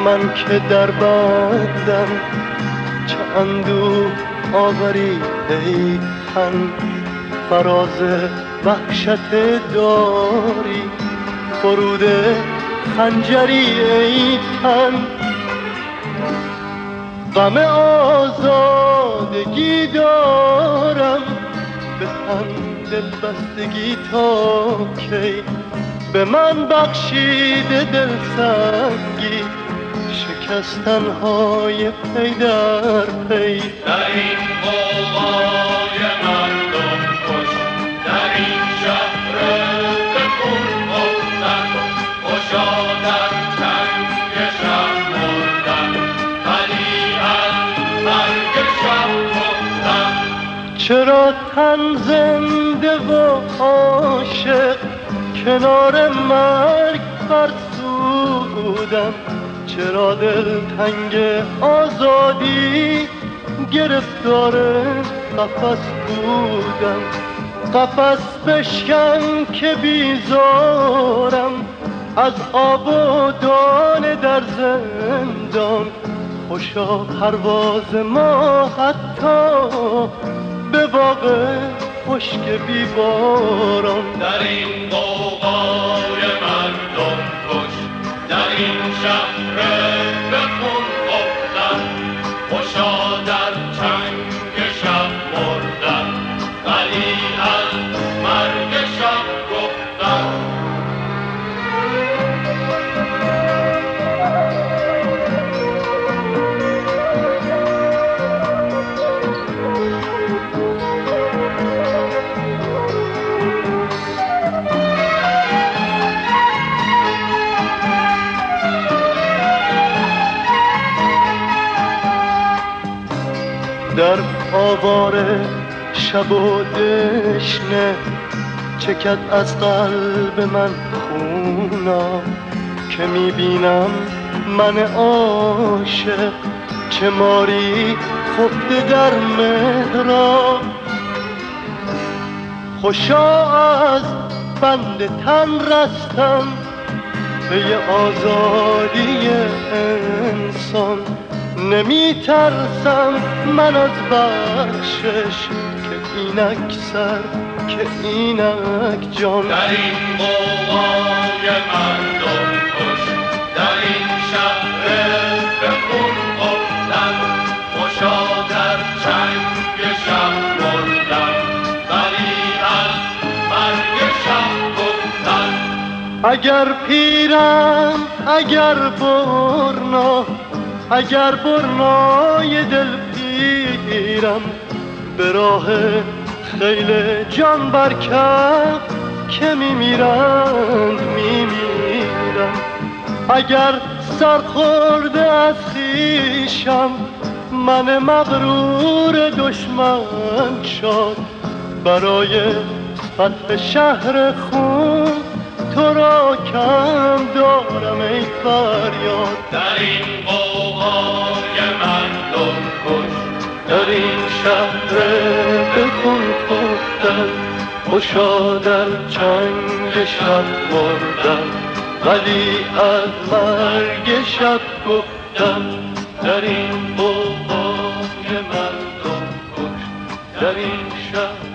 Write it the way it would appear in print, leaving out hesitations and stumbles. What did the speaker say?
من که در بندم چه اندوه آوری ای تن، فراز وحشت داری فرود خنجری ای تن. غم آزادگی دارم به تن دل بستگی تا کی، به من بخشیده دل سنگی شکستن های پی در پی. در این غوغای مردم کش، در این شهر به خون افتن، خوشا در چنگ شب مردن، ولی از مرگ شب گفتن. چرا تن زنده و عاشق کنار مرگ فرسودم، چرا دل تنگ آزادی گرفتار قفس بودم. قفس بشکن که بیزارم از آب و دانه در زندان، خوشا پرواز ما حتی به باغ خشک بی باران. در این غوغای مردم کش، در این شهر به خون افتن، خوشا در چنگ شب مردن، ولی از مرگ شب گفتن. در آواره شب و دشنه چکد از قلب من خونا، که میبینم من عاشق چه ماری خفته در مهراب. خوشا از بند تن رستم پی آزادی انسان، نمی ترسم من از بخشش که اینک سر که اینک جان. در این غوغای مردم کش، در این شهر به خون افتن، خوشا در چنگ شب مردن، ولی از مرگ شب گفتن. اگر پیرم اگر برنا، اگر برنای دل پیرم، به راه خیل جان برکف که میمیرند میمیرم. اگر سرخورده از خویشم من مغرور دشمن شد، برای فتح شهر خون تو را کم دارم ای فریاد. در این غوغای مردم کش، در این شهر به خون خفتن، خوشا در چنگ شب مردن، ولی از مرگ شب گفتم. در این غوغای مردم کش، در این شهر